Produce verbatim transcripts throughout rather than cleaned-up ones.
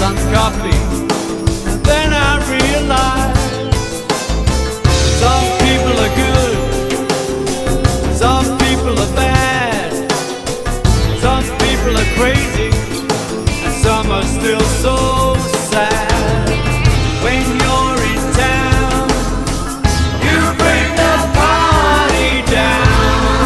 some coffee, and then I realized some people are good, some people are bad, some people are crazy, and some are still so sad. When you're in town, you bring the party down.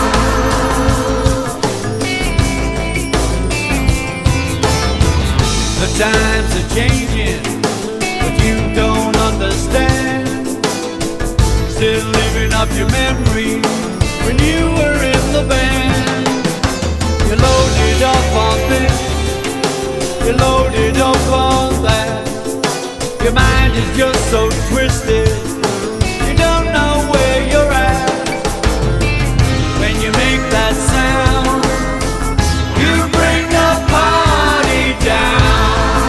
The times are changing, but you don't understand. Still living up your memory when you were in the band. You loaded up on this, you loaded up on that. Your mind is just so twisted, you don't know where you're at. When you make that sound, you bring the party down.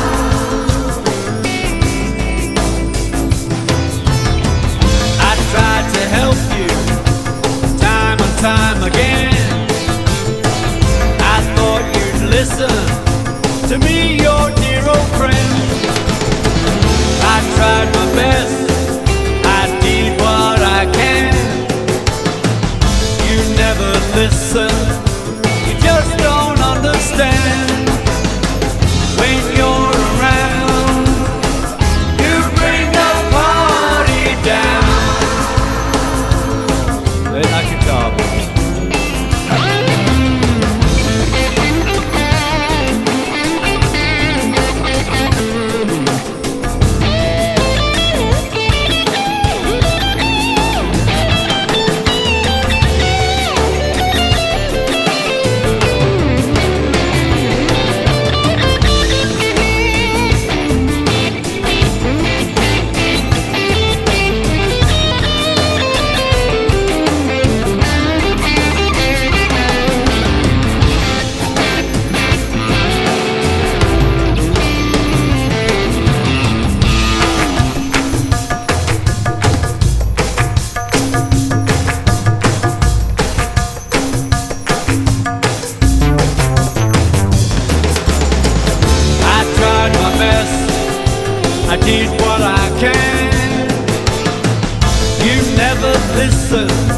I tried to help you time and time again. I thought you'd listen to me, your dear old friend. I tried my best, I did what I can. You never listen, you just don't understand. When you're around, you bring the party down. Play that guitar. I did what I can. You never listen.